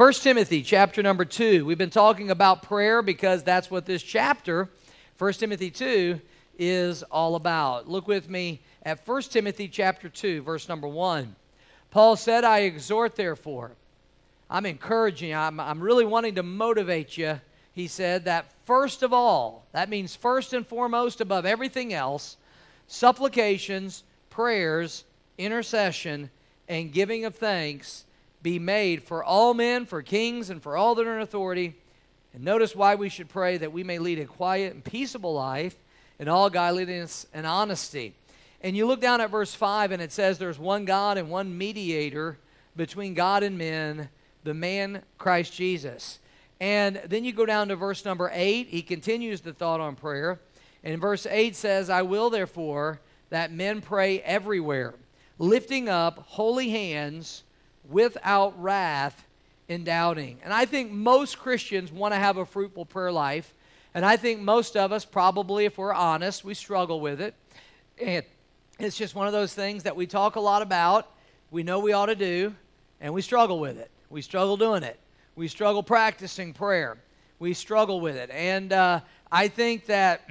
1 Timothy chapter number 2. We've been talking about prayer because that's what this chapter, 1 Timothy 2, is all about. Look with me at 1 Timothy chapter 2, verse number 1. Paul said, I exhort therefore. I'm encouraging you. I'm really wanting to motivate you. He said that first of all, that means first and foremost above everything else, supplications, prayers, intercession, and giving of thanks be made for all men, for kings, and for all that are in authority. And notice why we should pray, that we may lead a quiet and peaceable life in all godliness and honesty. And you look down at verse 5, and it says there's one God and one mediator between God and men, the man Christ Jesus. And then you go down to verse number 8. He continues the thought on prayer. And verse 8 says, I will therefore that men pray everywhere, lifting up holy hands without wrath and doubting. And I think most Christians want to have a fruitful prayer life. And I think most of us probably, if we're honest, we struggle with it. And it's just one of those things that we talk a lot about, we know we ought to do, and we struggle with it. We struggle doing it. We struggle practicing prayer. We struggle with it. And I think that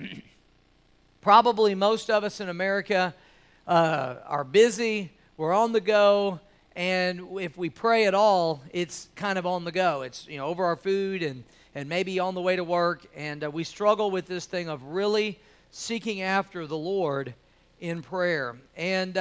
probably most of us in America are busy, we're on the go, and if we pray at all, it's kind of on the go. It's over our food and maybe on the way to work, and we struggle with this thing of really seeking after the Lord in prayer. And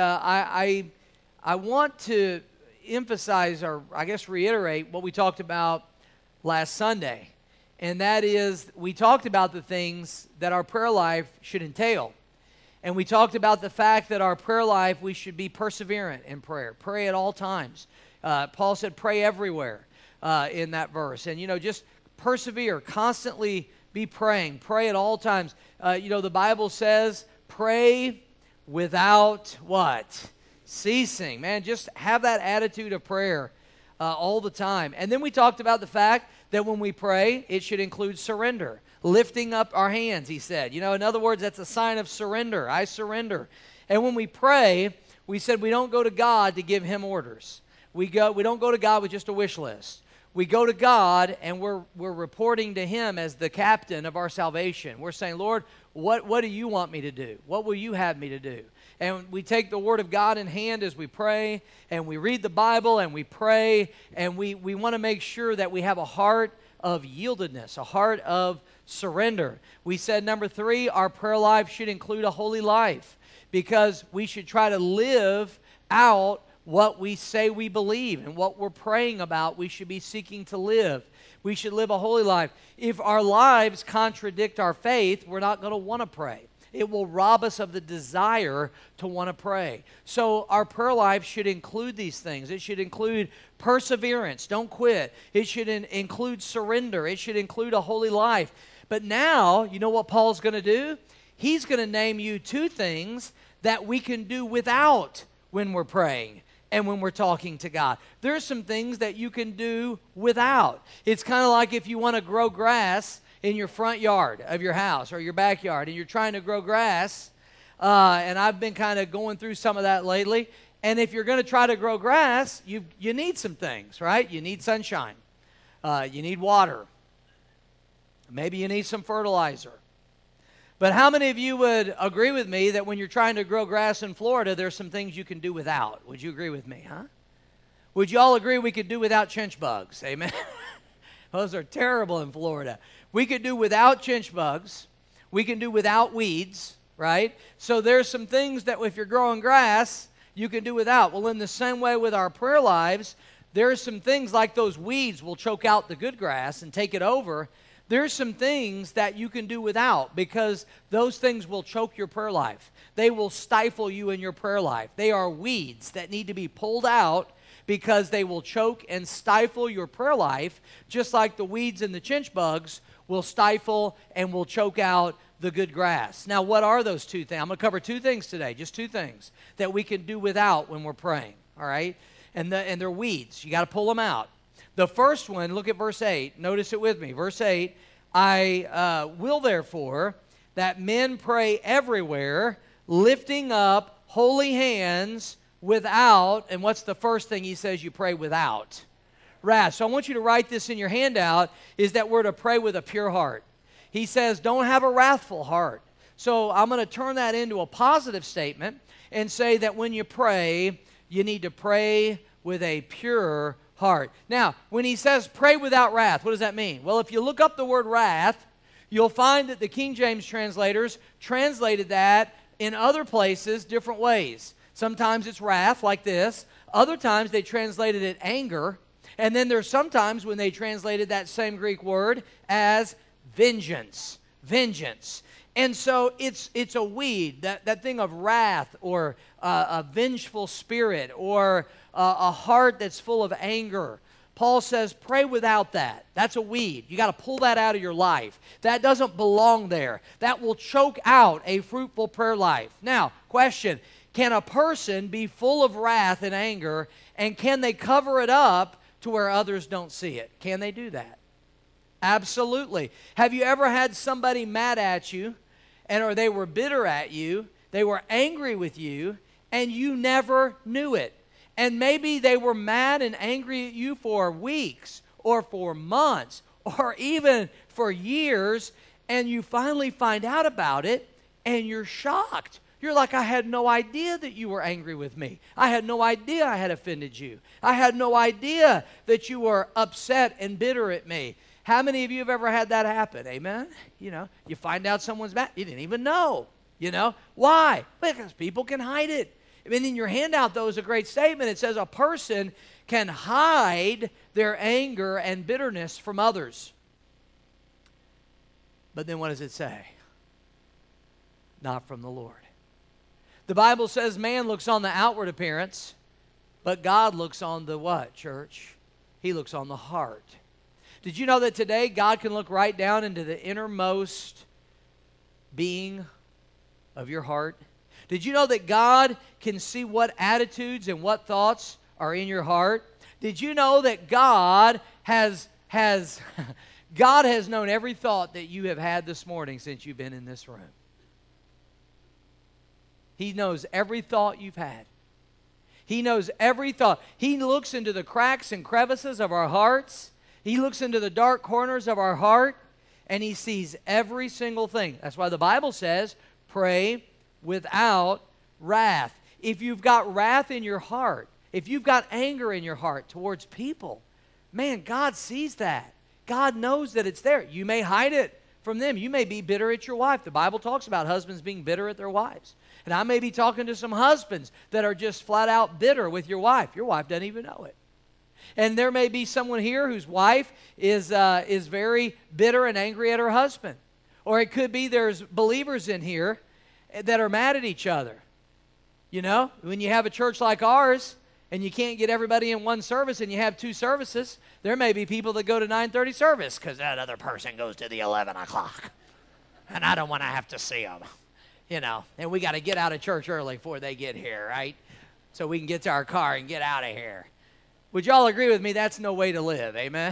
I want to emphasize, or I guess reiterate, what we talked about last Sunday. And that is, we talked about the things that our prayer life should entail. And we talked about the fact that our prayer life, we should be perseverant in prayer. Pray at all times. Paul said pray everywhere in that verse. And, just persevere. Constantly be praying. Pray at all times. The Bible says pray without what? Ceasing. Man, just have that attitude of prayer all the time. And then we talked about the fact that when we pray, it should include surrender. Lifting up our hands, he said. In other words, that's a sign of surrender. I surrender. And when we pray, we said we don't go to God to give him orders. We don't go to God with just a wish list. We go to God and we're reporting to him as the captain of our salvation. We're saying, Lord, what do you want me to do? What will you have me to do? And we take the Word of God in hand as we pray, and we read the Bible, and we pray, and we want to make sure that we have a heart of yieldedness, a heart of surrender. We said, number 3, our prayer life should include a holy life, because we should try to live out what we say we believe, and what we're praying about we should be seeking to live. We should live a holy life. If our lives contradict our faith, we're not going to want to pray. It will rob us of the desire to want to pray. So our prayer life should include these things. It should include perseverance. Don't quit. It should include surrender. It should include a holy life. But now, you know what Paul's going to do? He's going to name you 2 things that we can do without when we're praying and when we're talking to God. There's some things that you can do without. It's kind of like if you want to grow grass in your front yard of your house or your backyard, and you're trying to grow grass, and I've been kind of going through some of that lately, and if you're going to try to grow grass, you need some things, right? You need sunshine. You need water. Maybe you need some fertilizer. But how many of you would agree with me that when you're trying to grow grass in Florida, there's some things you can do without? Would you agree with me, huh? Would you all agree we could do without chinch bugs? Amen? Those are terrible in Florida. We could do without chinch bugs. We can do without weeds, right? So there's some things that if you're growing grass, you can do without. Well, in the same way with our prayer lives, there's some things like those weeds will choke out the good grass and take it over. There's some things that you can do without, because those things will choke your prayer life. They will stifle you in your prayer life. They are weeds that need to be pulled out, because they will choke and stifle your prayer life, just like the weeds and the chinch bugs will stifle and will choke out the good grass. Now, what are those 2 things? I'm going to cover 2 things today, just 2 things that we can do without when we're praying, all right? And they're weeds. You got to pull them out. The first one, look at verse 8. Notice it with me. Verse 8, I will therefore that men pray everywhere, lifting up holy hands without, and what's the first thing he says you pray without? wrath. So I want you to write this in your handout, is that we're to pray with a pure heart. He says, don't have a wrathful heart. So I'm going to turn that into a positive statement and say that when you pray, you need to pray with a pure heart. Now, when he says pray without wrath, what does that mean? Well, if you look up the word wrath, you'll find that the King James translators translated that in other places different ways. Sometimes it's wrath, like this. Other times they translated it anger. And then there's sometimes when they translated that same Greek word as vengeance. Vengeance. And so it's a weed, that thing of wrath, or a vengeful spirit, or a heart that's full of anger. Paul says, pray without that. That's a weed. You got to pull that out of your life. That doesn't belong there. That will choke out a fruitful prayer life. Now, question, can a person be full of wrath and anger, and can they cover it up to where others don't see it? Can they do that? Absolutely. Have you ever had somebody mad at you, or they were bitter at you, they were angry with you, and you never knew it? And maybe they were mad and angry at you for weeks, or for months, or even for years, and you finally find out about it, and you're shocked. You're like, I had no idea that you were angry with me. I had no idea I had offended you. I had no idea that you were upset and bitter at me. How many of you have ever had that happen? Amen? You know, you find out someone's mad. You didn't even know. You know? Why? Because people can hide it. And in your handout, though, is a great statement. It says a person can hide their anger and bitterness from others. But then what does it say? Not from the Lord. The Bible says man looks on the outward appearance, but God looks on the what, church? He looks on the heart. Did you know that today God can look right down into the innermost being of your heart? Did you know that God can see what attitudes and what thoughts are in your heart? Did you know that God has God has known every thought that you have had this morning since you've been in this room? He knows every thought you've had. He knows every thought. He looks into the cracks and crevices of our hearts. He looks into the dark corners of our heart, and he sees every single thing. That's why the Bible says, pray without wrath. If you've got wrath in your heart, if you've got anger in your heart towards people, man, God sees that. God knows that it's there. You may hide it from them. You may be bitter at your wife. The Bible talks about husbands being bitter at their wives. And I may be talking to some husbands that are just flat out bitter with your wife. Your wife doesn't even know it. And there may be someone here whose wife is very bitter and angry at her husband. Or it could be there's believers in here that are mad at each other. You know, when you have a church like ours and you can't get everybody in one service and you have two services, there may be people that go to 9:30 service because that other person goes to the 11 o'clock. And I don't want to have to see them. You know, and we got to get out of church early before they get here, right? So we can get to our car and get out of here. Would y'all agree with me? That's no way to live, amen?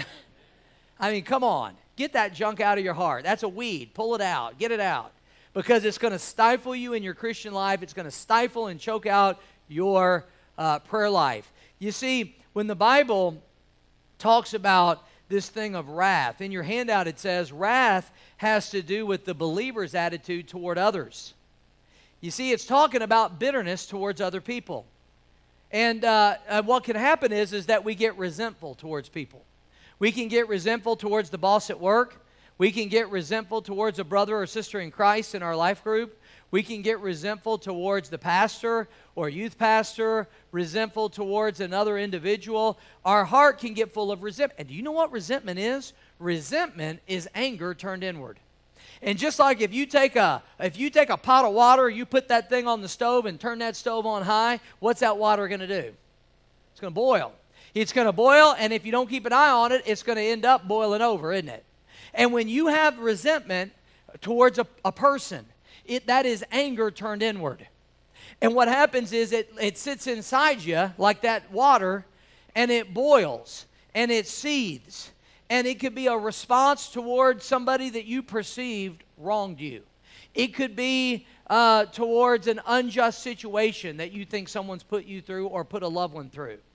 I mean, come on. Get that junk out of your heart. That's a weed. Pull it out. Get it out. Because it's going to stifle you in your Christian life. It's going to stifle and choke out your prayer life. You see, when the Bible talks about this thing of wrath, in your handout it says wrath has to do with the believer's attitude toward others. You see, it's talking about bitterness towards other people. And what can happen is that we get resentful towards people. We can get resentful towards the boss at work. We can get resentful towards a brother or sister in Christ in our life group. We can get resentful towards the pastor or youth pastor, resentful towards another individual. Our heart can get full of resentment. And do you know what resentment is? Resentment is anger turned inward. And just like if you take a pot of water, you put that thing on the stove and turn that stove on high, what's that water going to do? It's going to boil. It's going to boil, and if you don't keep an eye on it, it's going to end up boiling over, isn't it? And when you have resentment towards a person, that is anger turned inward. And what happens is it sits inside you like that water, and it boils, and it seethes. And it could be a response toward somebody that you perceived wronged you. It could be towards an unjust situation that you think someone's put you through or put a loved one through.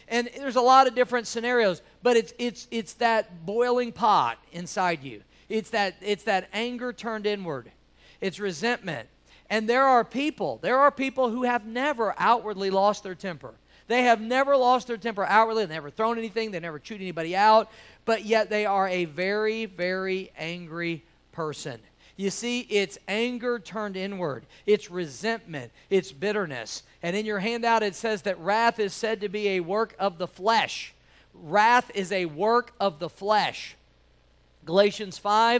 And there's a lot of different scenarios, but it's that boiling pot inside you. It's that anger turned inward. It's resentment. And there are people who have never outwardly lost their temper. They have never lost their temper outwardly. They've never thrown anything. They've never chewed anybody out. But yet they are a very, very angry person. You see, it's anger turned inward. It's resentment. It's bitterness. And in your handout it says that wrath is said to be a work of the flesh. Wrath is a work of the flesh. Galatians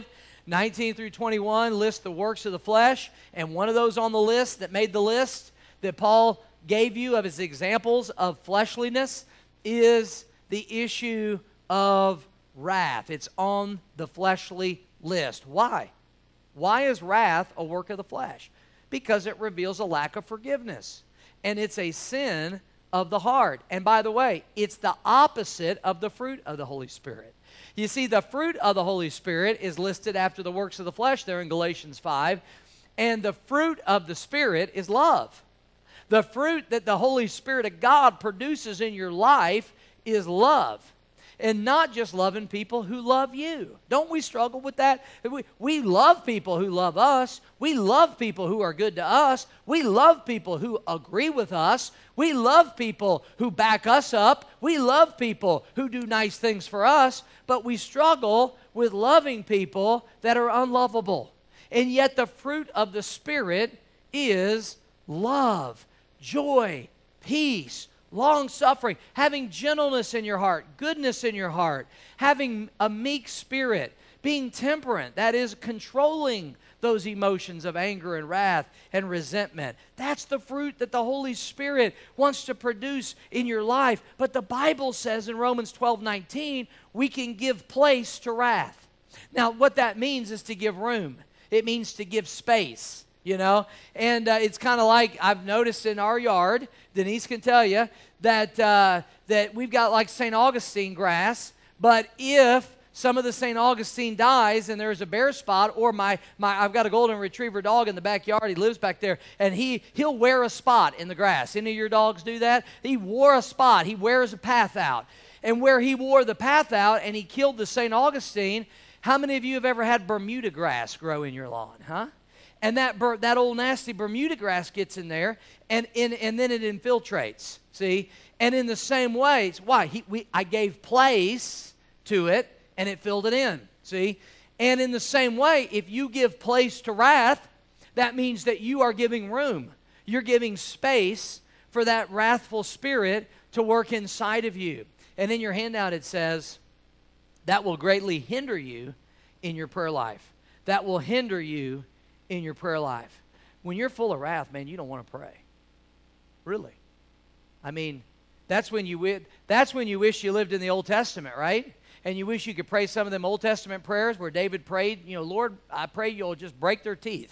5:19 through 21 lists the works of the flesh. And one of those on the list that made the list that Paul gave you of his examples of fleshliness is the issue of wrath. It's on the fleshly list. Why? Why is wrath a work of the flesh? Because it reveals a lack of forgiveness. And it's a sin of the heart. And by the way, it's the opposite of the fruit of the Holy Spirit. You see, the fruit of the Holy Spirit is listed after the works of the flesh there in Galatians 5. And the fruit of the Spirit is love. The fruit that the Holy Spirit of God produces in your life is love. And not just loving people who love you. Don't we struggle with that? We love people who love us. We love people who are good to us. We love people who agree with us. We love people who back us up. We love people who do nice things for us. But we struggle with loving people that are unlovable. And yet the fruit of the Spirit is love, joy, peace, long-suffering, having gentleness in your heart, goodness in your heart, having a meek spirit, being temperate, that is, controlling those emotions of anger and wrath and resentment. That's the fruit that the Holy Spirit wants to produce in your life. But the Bible says in Romans 12:19, we can give place to wrath. Now, what that means is to give room. It means to give space. You know, and it's kind of like I've noticed in our yard, Denise can tell you, that we've got like St. Augustine grass, but if some of the St. Augustine dies and there's a bare spot, or I've got a golden retriever dog in the backyard, he lives back there, and he'll wear a spot in the grass. Any of your dogs do that? He wore a spot. He wears a path out. And where he wore the path out and he killed the St. Augustine, how many of you have ever had Bermuda grass grow in your lawn, huh? And that old nasty Bermuda grass gets in there, and then it infiltrates, see? And in the same way, I gave place to it, and it filled it in, see? And in the same way, if you give place to wrath, that means that you are giving room. You're giving space for that wrathful spirit to work inside of you. And in your handout it says, that will greatly hinder you in your prayer life. That will hinder you in your prayer life. When you're full of wrath, man, you don't want to pray. Really. I mean, that's when you wish you lived in the Old Testament, right? And you wish you could pray some of them Old Testament prayers where David prayed, Lord, I pray you'll just break their teeth,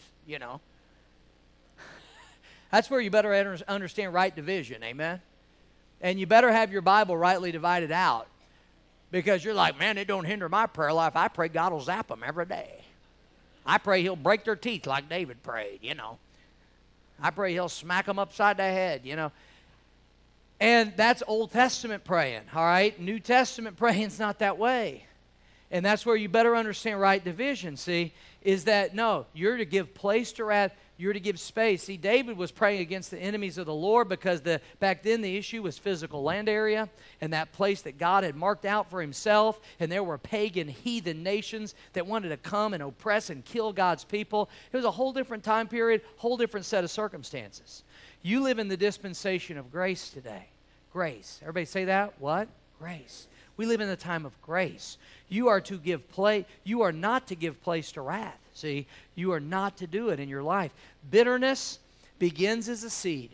That's where you better understand right division, amen? And you better have your Bible rightly divided out, because you're like, man, it don't hinder my prayer life. I pray God will zap them every day. I pray he'll break their teeth like David prayed, I pray he'll smack them upside the head, And that's Old Testament praying, all right? New Testament praying's not that way. And that's where you better understand right division, see, is that, no, you're to give place to wrath. You're to give space. See, David was praying against the enemies of the Lord because back then the issue was physical land area and that place that God had marked out for himself, and there were pagan, heathen nations that wanted to come and oppress and kill God's people. It was a whole different time period, whole different set of circumstances. You live in the dispensation of grace today. Grace. Everybody say that? What? Grace. We live in the time of grace. You are to give place. You are not to give place to wrath. See, you are not to do it in your life. Bitterness begins as a seed,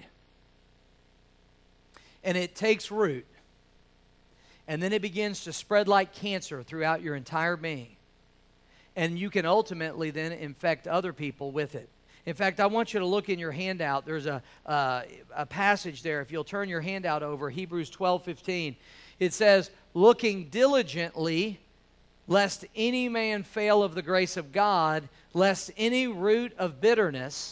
and it takes root, and then it begins to spread like cancer throughout your entire being, and you can ultimately then infect other people with it. In fact, I want you to look in your handout. There's a passage there. If you'll turn your handout over, Hebrews 12:15, it says, looking diligently, lest any man fail of the grace of God, lest any root of bitterness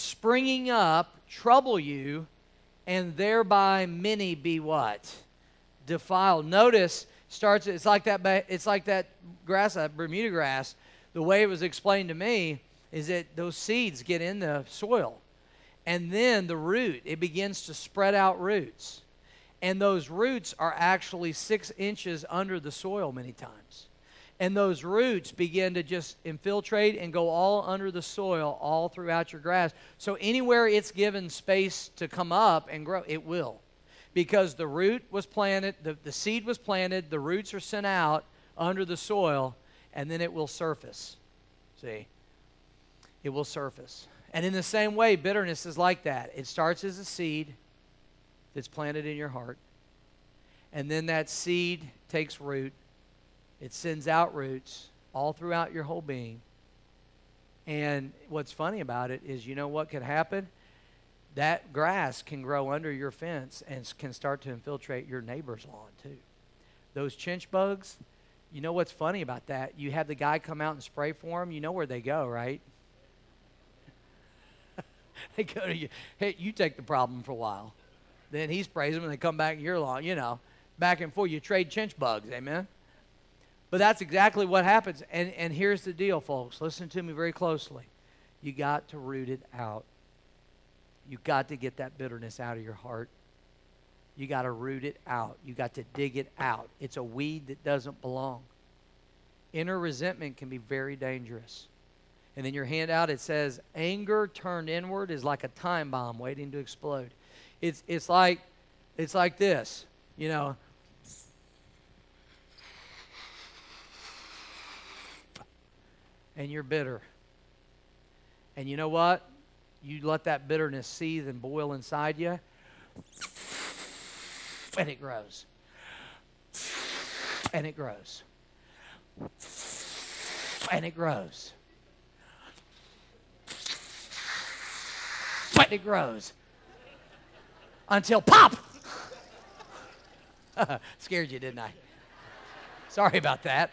springing up trouble you, and thereby many be what? defiled. Notice, it's like that grass, that Bermuda grass. The way it was explained to me is that those seeds get in the soil, and then the root, it begins to spread out roots. And those roots are actually 6 inches under the soil many times. And those roots begin to just infiltrate and go all under the soil, all throughout your grass. So anywhere it's given space to come up and grow, it will. Because the root was planted, the seed was planted, the roots are sent out under the soil, and then it will surface. See? It will surface. And in the same way, bitterness is like that. It starts as a seed that's planted in your heart. And then that seed takes root. It sends out roots all throughout your whole being. And what's funny about it is, you know what could happen? That grass can grow under your fence and can start to infiltrate your neighbor's lawn too. Those chinch bugs, you know what's funny about that? You have the guy come out and spray for them. You know where they go, right? They go to you. Hey, you take the problem for a while. Then he sprays them and they come back in your lawn, you know. Back and forth. You trade chinch bugs, amen? But that's exactly what happens. And here's the deal, folks. Listen to me very closely. You got to root it out. You got to get that bitterness out of your heart. You got to root it out. You got to dig it out. It's a weed that doesn't belong. Inner resentment can be very dangerous. And in your handout it says, anger turned inward is like a time bomb waiting to explode. It's like this, you know. And you're bitter. And you know what? You let that bitterness seethe and boil inside you, and it grows. And it grows. And it grows. And it grows. Until pop! Scared you, didn't I? Sorry about that.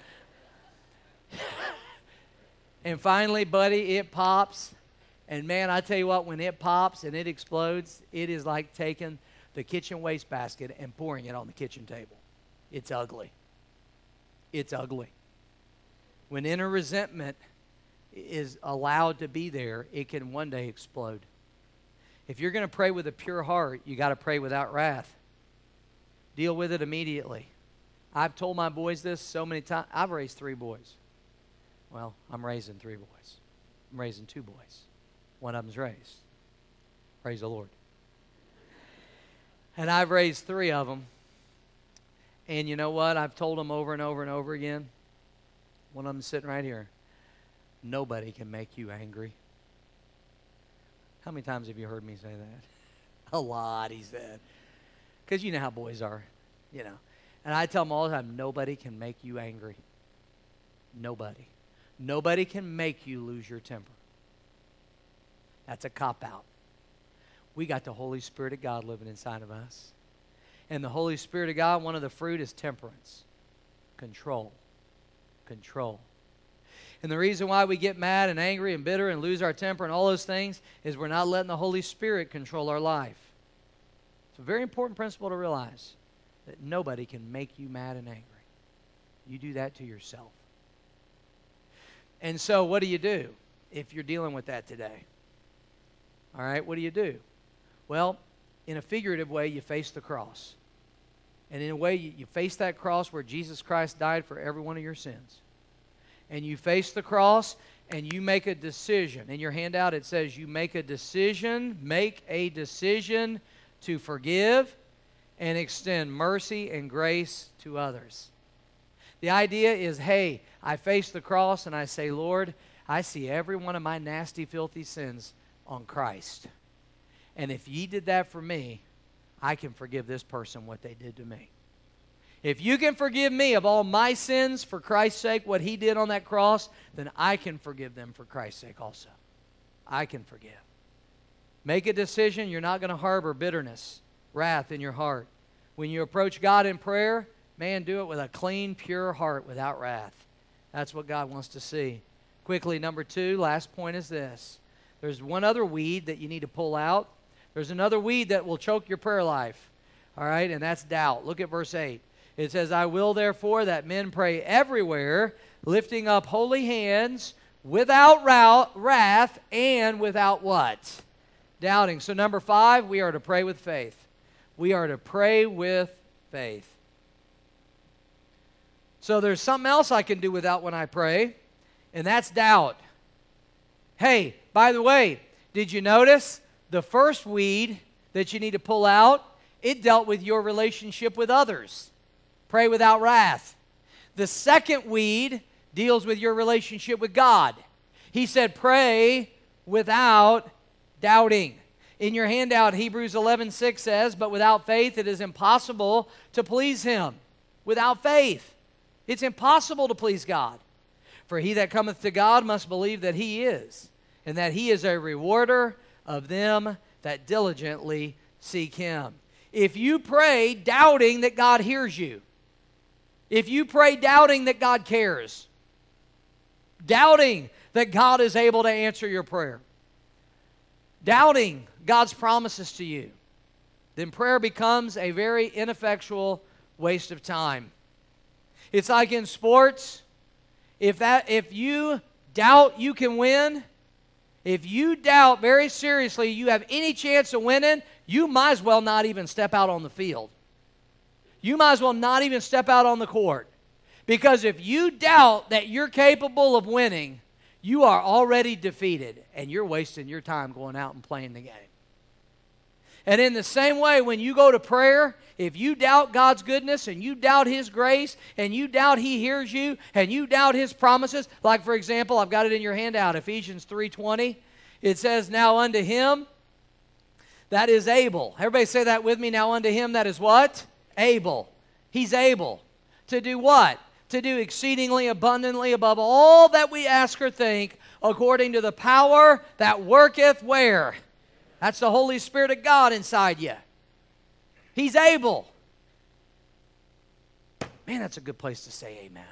And finally, buddy, it pops. And man, I tell you what, when it pops and it explodes, it is like taking the kitchen wastebasket and pouring it on the kitchen table. It's ugly. It's ugly. When inner resentment is allowed to be there, it can one day explode. If you're going to pray with a pure heart, you got to pray without wrath. Deal with it immediately. I've told my boys this so many times. I've raised 3 boys. Well, I'm raising 3 boys. I'm raising 2 boys. One of them's raised. Praise the Lord. And I've raised 3 of them. And you know what? I've told them over and over and over again. One of them's sitting right here. Nobody can make you angry. How many times have you heard me say that? A lot, he said. Because you know how boys are, you know. And I tell them all the time, nobody can make you angry. Nobody. Nobody can make you lose your temper. That's a cop-out. We got the Holy Spirit of God living inside of us. And the Holy Spirit of God, one of the fruit is temperance. Control. Control. And the reason why we get mad and angry and bitter and lose our temper and all those things is we're not letting the Holy Spirit control our life. It's a very important principle to realize that nobody can make you mad and angry. You do that to yourself. And so what do you do if you're dealing with that today? All right, what do you do? Well, in a figurative way, you face the cross. And in a way, you face that cross where Jesus Christ died for every one of your sins. And you face the cross and you make a decision. In your handout it says you make a decision to forgive and extend mercy and grace to others. The idea is, hey, I face the cross and I say, Lord, I see every one of my nasty, filthy sins on Christ. And if ye did that for me, I can forgive this person what they did to me. If you can forgive me of all my sins for Christ's sake, what he did on that cross, then I can forgive them for Christ's sake also. I can forgive. Make a decision. You're not going to harbor bitterness, wrath in your heart. When you approach God in prayer, man, do it with a clean, pure heart without wrath. That's what God wants to see. Quickly, number 2, last point is this. There's one other weed that you need to pull out. There's another weed that will choke your prayer life. All right, and that's doubt. Look at verse 8. It says, I will therefore that men pray everywhere, lifting up holy hands, without wrath, and without what? Doubting. So number 5, we are to pray with faith. We are to pray with faith. So there's something else I can do without when I pray, and that's doubt. Hey, by the way, did you notice the first weed that you need to pull out? It dealt with your relationship with others. Pray without wrath. The second weed deals with your relationship with God. He said, pray without doubting. In your handout, Hebrews 11:6 says, but without faith it is impossible to please Him. Without faith, it's impossible to please God. For he that cometh to God must believe that He is, and that He is a rewarder of them that diligently seek Him. If you pray doubting that God hears you, if you pray doubting that God cares, doubting that God is able to answer your prayer, doubting God's promises to you, then prayer becomes a very ineffectual waste of time. It's like in sports. If you doubt you can win, if you doubt very seriously you have any chance of winning, you might as well not even step out on the field. You might as well not even step out on the court. Because if you doubt that you're capable of winning, you are already defeated, and you're wasting your time going out and playing the game. And in the same way, when you go to prayer, if you doubt God's goodness and you doubt His grace and you doubt He hears you and you doubt His promises, like for example, I've got it in your handout, Ephesians 3:20. It says, now unto Him that is able. Everybody say that with me. Now unto Him that is what? Able. He's able to do what? To do exceedingly abundantly above all that we ask or think, according to the power that worketh where? That's the Holy Spirit of God inside you. He's able. Man, that's a good place to say amen.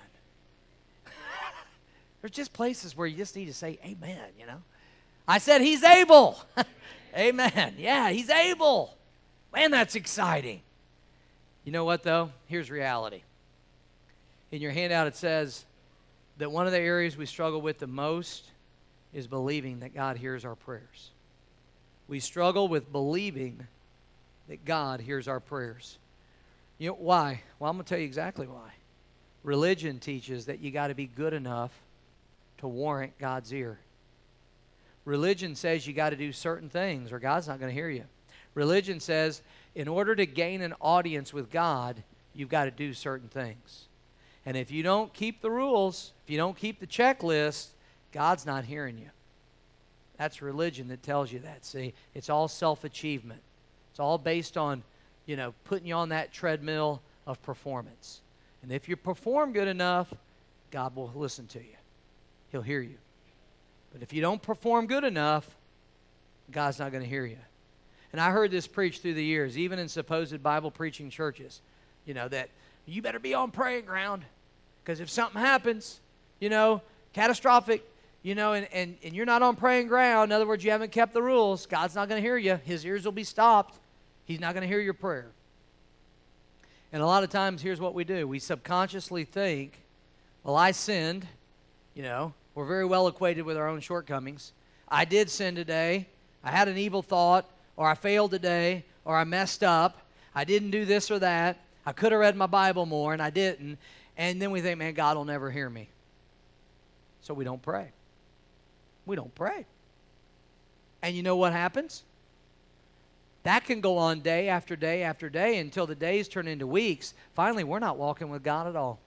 There's just places where you just need to say amen, you know. I said He's able. Amen. Yeah, He's able. Man, that's exciting. You know what, though? Here's reality. In your handout, it says that one of the areas we struggle with the most is believing that God hears our prayers. We struggle with believing that God hears our prayers. You know why? Well, I'm going to tell you exactly why. Religion teaches that you got to be good enough to warrant God's ear. Religion says you got to do certain things or God's not going to hear you. Religion says in order to gain an audience with God, you've got to do certain things. And if you don't keep the rules, if you don't keep the checklist, God's not hearing you. That's religion that tells you that. See, it's all self-achievement. It's all based on, you know, putting you on that treadmill of performance. And if you perform good enough, God will listen to you. He'll hear you. But if you don't perform good enough, God's not going to hear you. And I heard this preached through the years, even in supposed Bible preaching churches, you know, that you better be on praying ground because if something happens, you know, catastrophic, you know, and you're not on praying ground, in other words, you haven't kept the rules, God's not going to hear you. His ears will be stopped. He's not going to hear your prayer. And a lot of times, here's what we do. We subconsciously think, well, I sinned. You know, we're very well acquainted with our own shortcomings. I did sin today. I had an evil thought, or I failed today, or I messed up. I didn't do this or that. I could have read my Bible more, and I didn't. And then we think, man, God will never hear me. So we don't pray. We don't pray. And you know what happens? That can go on day after day after day until the days turn into weeks. Finally, we're not walking with God at all.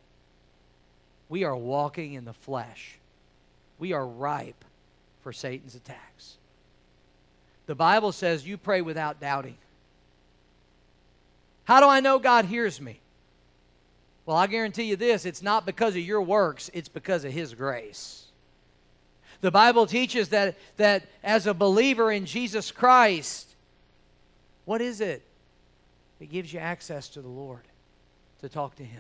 We are walking in the flesh. We are ripe for Satan's attacks. The Bible says you pray without doubting. How do I know God hears me? Well, I guarantee you this, it's not because of your works, it's because of His grace. The Bible teaches that as a believer in Jesus Christ, what is it? It gives you access to the Lord to talk to Him.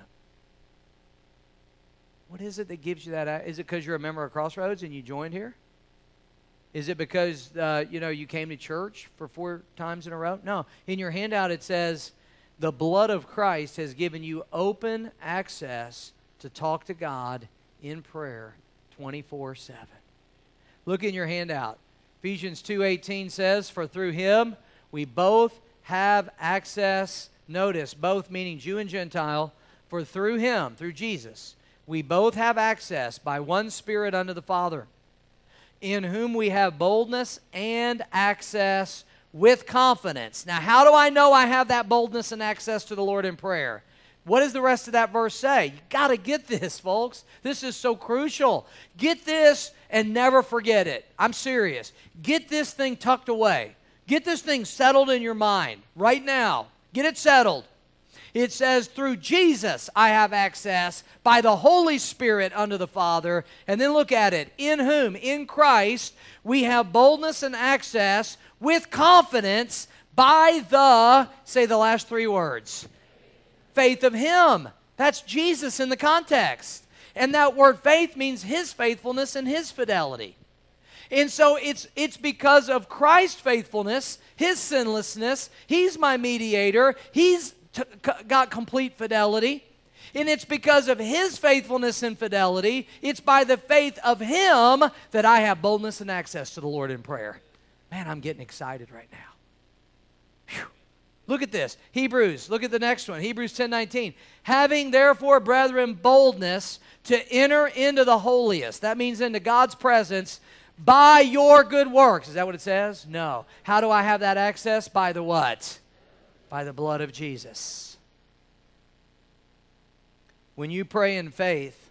What is it that gives you that? Is it because you're a member of Crossroads and you joined here? Is it because you came to church for 4 times in a row? No. In your handout it says The blood of Christ has given you open access to talk to God in prayer 24/7. Look in your handout. Ephesians 2:18 says, "For through him we both have access," notice, both meaning Jew and Gentile, "for through him," through Jesus, "we both have access by one Spirit unto the Father, in whom we have boldness and access with confidence." Now, how do I know I have that boldness and access to the Lord in prayer? What does the rest of that verse say? You got to get this, folks. This is so crucial. Get this and never forget it. I'm serious. Get this thing tucked away. Get this thing settled in your mind right now. Get it settled. It says, "Through Jesus I have access by the Holy Spirit unto the Father." And then look at it. "In whom," in Christ, "we have boldness and access with confidence by the," say the last three words, "faith of him." That's Jesus in the context. And that word faith means his faithfulness and his fidelity. And so it's because of Christ's faithfulness, his sinlessness, he's my mediator, he's got complete fidelity. And it's because of his faithfulness and fidelity, it's by the faith of him that I have boldness and access to the Lord in prayer. Man, I'm getting excited right now. Whew. Look at this. Hebrews, look at the next one. Hebrews 10:19. "Having therefore, brethren, boldness to enter into the holiest." That means into God's presence by your good works. Is that what it says? No. How do I have that access? By the what? By the blood of Jesus. When you pray in faith,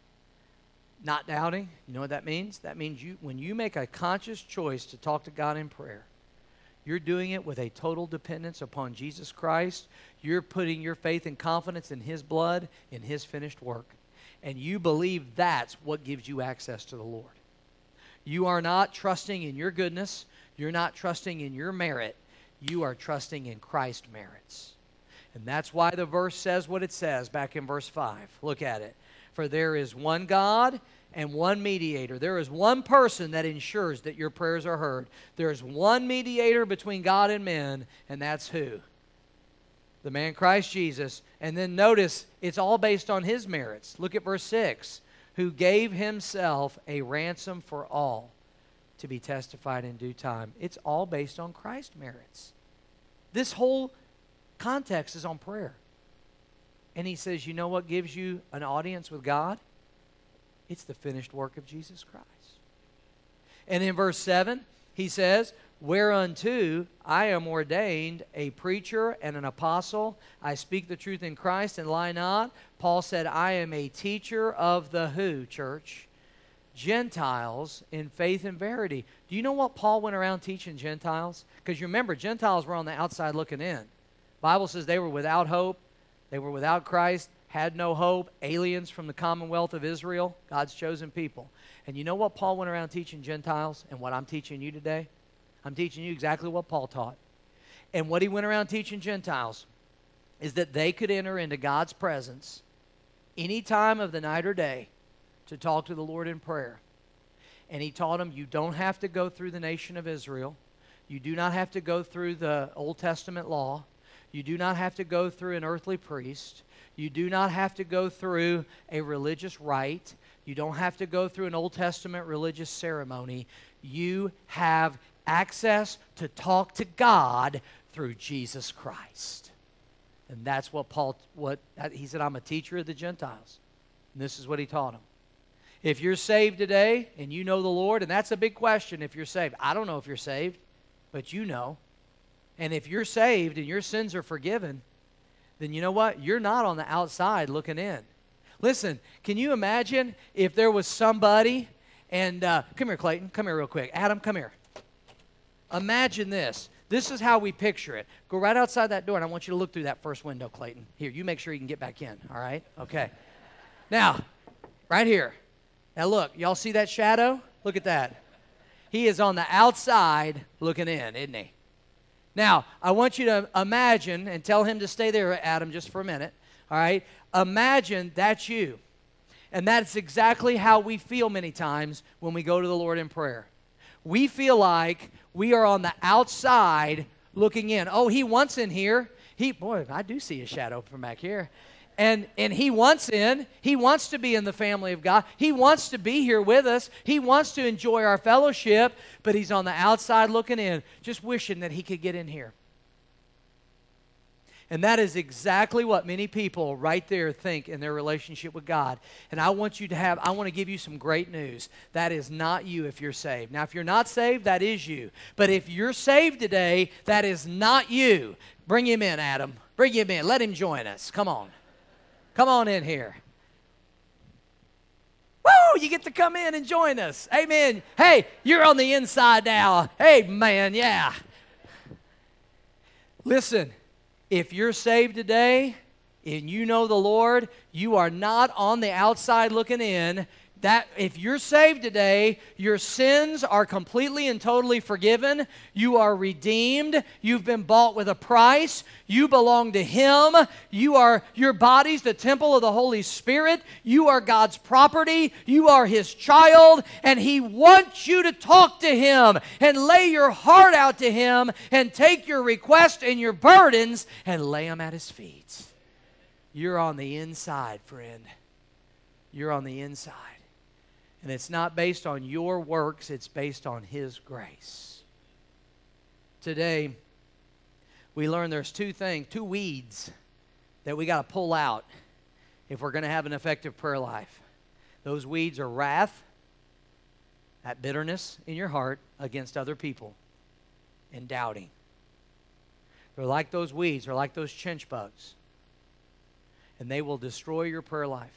not doubting, you know what that means? That means when you make a conscious choice to talk to God in prayer, you're doing it with a total dependence upon Jesus Christ. You're putting your faith and confidence in his blood, in his finished work. And you believe that's what gives you access to the Lord. You are not trusting in your goodness. You're not trusting in your merit. You are trusting in Christ's merits. And that's why the verse says what it says back in verse 5. Look at it. "For there is one God and one mediator." There is one person that ensures that your prayers are heard. There is one mediator between God and men, and that's who? The man Christ Jesus. And then notice, it's all based on his merits. Look at verse 6. "Who gave himself a ransom for all, to be testified in due time." It's all based on Christ's merits. This whole context is on prayer. And he says, you know what gives you an audience with God? It's the finished work of Jesus Christ. And in verse 7, he says, "Whereunto I am ordained a preacher and an apostle. I speak the truth in Christ and lie not." Paul said, "I am a teacher of the" who, church? "Gentiles in faith and verity." Do you know what Paul went around teaching Gentiles? Because you remember, Gentiles were on the outside looking in. Bible says they were without hope. They were without Christ, had no hope, aliens from the commonwealth of Israel, God's chosen people. And you know what Paul went around teaching Gentiles and what I'm teaching you today? I'm teaching you exactly what Paul taught. And what he went around teaching Gentiles is that they could enter into God's presence any time of the night or day to talk to the Lord in prayer. And he taught them, you don't have to go through the nation of Israel. You do not have to go through the Old Testament law. You do not have to go through an earthly priest. You do not have to go through a religious rite. You don't have to go through an Old Testament religious ceremony. You have access to talk to God through Jesus Christ. And that's what he said, I'm a teacher of the Gentiles. And this is what he taught them. If you're saved today and you know the Lord, and that's a big question if you're saved. I don't know if you're saved, but you know. And if you're saved and your sins are forgiven, then you know what? You're not on the outside looking in. Listen, can you imagine if there was somebody, and come here, Clayton. Come here real quick. Adam, come here. Imagine this. This is how we picture it. Go right outside that door, and I want you to look through that first window, Clayton. Here, you make sure you can get back in, all right? Okay. Now, right here. Now look, y'all see that shadow? Look at that. He is on the outside looking in, isn't he? Now, I want you to imagine, and tell him to stay there, Adam, just for a minute, all right? Imagine that's you. And that's exactly how we feel many times when we go to the Lord in prayer. We feel like we are on the outside looking in. Oh, he wants in here. Boy, I do see a shadow from back here. And he wants in. He wants to be in the family of God. He wants to be here with us. He wants to enjoy our fellowship, but he's on the outside looking in, just wishing that he could get in here. And that is exactly what many people right there think in their relationship with God. And I want to give you some great news. That is not you if you're saved. Now, if you're not saved, that is you. But if you're saved today, that is not you. Bring him in, Adam. Bring him in. Let him join us. Come on. Come on in here. Woo! You get to come in and join us. Amen. Hey, you're on the inside now. Hey, man, yeah. Listen, if you're saved today and you know the Lord, you are not on the outside looking in. That if you're saved today, your sins are completely and totally forgiven. You are redeemed. You've been bought with a price. You belong to Him. Your body's the temple of the Holy Spirit. You are God's property. You are His child, and He wants you to talk to Him and lay your heart out to Him and take your requests and your burdens and lay them at His feet. You're on the inside, friend. You're on the inside. And it's not based on your works, it's based on His grace. Today, we learn there's two weeds that we got to pull out if we're going to have an effective prayer life. Those weeds are wrath, that bitterness in your heart against other people, and doubting. They're like those weeds, they're like those chinch bugs, and they will destroy your prayer life.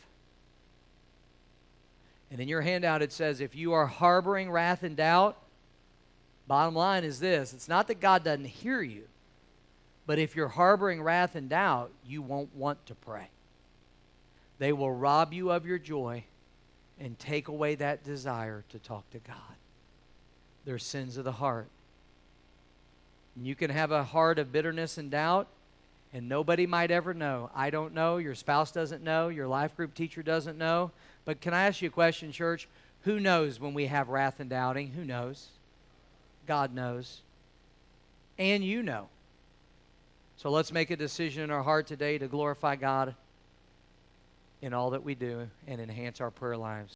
And in your handout it says, if you are harboring wrath and doubt, bottom line is this, it's not that God doesn't hear you, but if you're harboring wrath and doubt, you won't want to pray. They will rob you of your joy and take away that desire to talk to God. They're sins of the heart. And you can have a heart of bitterness and doubt, and nobody might ever know. I don't know. Your spouse doesn't know. Your life group teacher doesn't know. But can I ask you a question, church? Who knows when we have wrath and doubting? Who knows? God knows. And you know. So let's make a decision in our heart today to glorify God in all that we do and enhance our prayer lives.